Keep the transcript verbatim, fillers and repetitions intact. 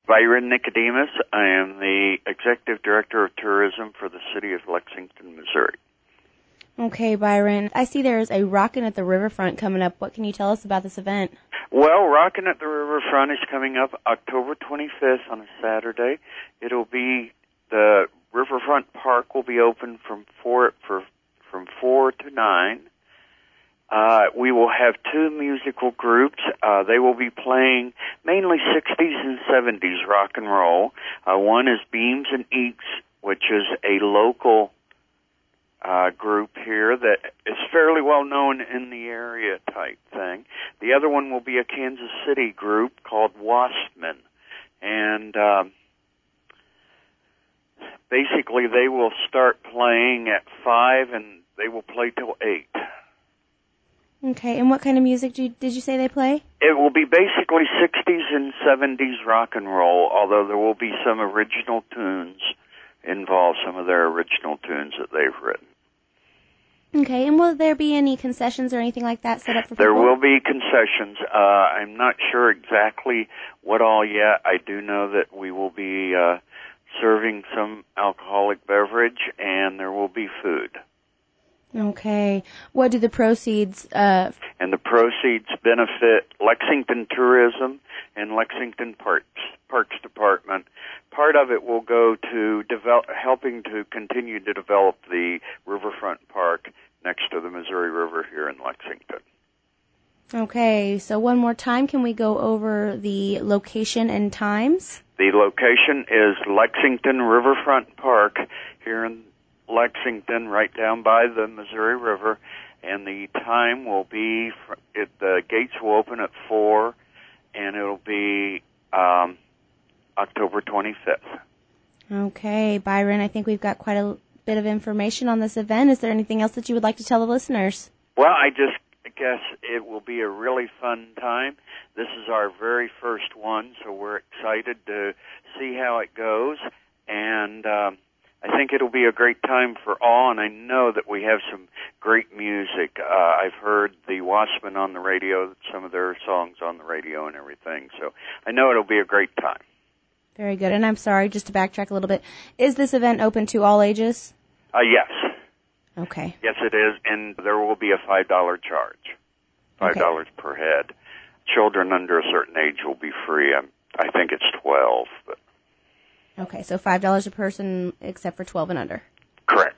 Byron Nicodemus. I am the Executive Director of Tourism for the City of Lexington, Missouri. Okay, Byron. I see there's a Rockin' at the Riverfront coming up. What can you tell us about this event? Well, Rockin' at the Riverfront is coming up October twenty-fifth on a Saturday. It'll be, the Riverfront Park will be open from four, for, from four to nine. Uh, we will have two musical groups. Uh, they will be playing mainly sixties and seventies rock and roll. Uh, one is Beams and Eeks, which is a local uh, group here that is fairly well known in the area type thing. The other one will be a Kansas City group called Waspman. And um, basically they will start playing at five and they will play till eight. Okay, and what kind of music do you, did you say they play? It will be basically sixties and seventies rock and roll, although there will be some original tunes involved, some of their original tunes that they've written. Okay, and will there be any concessions or anything like that set up for people? There will be concessions. Uh, I'm not sure exactly what all yet. I do know that we will be uh, serving some alcoholic beverage, and there will be food. Okay. What do the proceeds... Uh... And the proceeds benefit Lexington Tourism and Lexington Parks, Parks Department. Part of it will go to develop, helping to continue to develop the Riverfront Park next to the Missouri River here in Lexington. Okay, so one more time, can we go over the location and times? The location is Lexington Riverfront Park here in Lexington, right down by the Missouri River, and the time will be, it, the gates will open at four, and it'll be um, October twenty-fifth. Okay, Byron, I think we've got quite a bit of information on this event. Is there anything else that you would like to tell the listeners? Well, I just guess it will be a really fun time. This is our very first one, so we're excited to see how it goes, and um, I think it'll be a great time for all, and I know that we have some great music. Uh, I've heard the Waspman on the radio, some of their songs on the radio and everything, so I know it'll be a great time. Very good, and I'm sorry, just to backtrack a little bit, is this event open to all ages? Uh, yes. Okay. Yes, it is, and there will be a five dollars charge, five dollars okay. per head. Children under a certain age will be free. I'm, I think it's twelve, but... Okay, so five dollars a person except for twelve and under. Correct.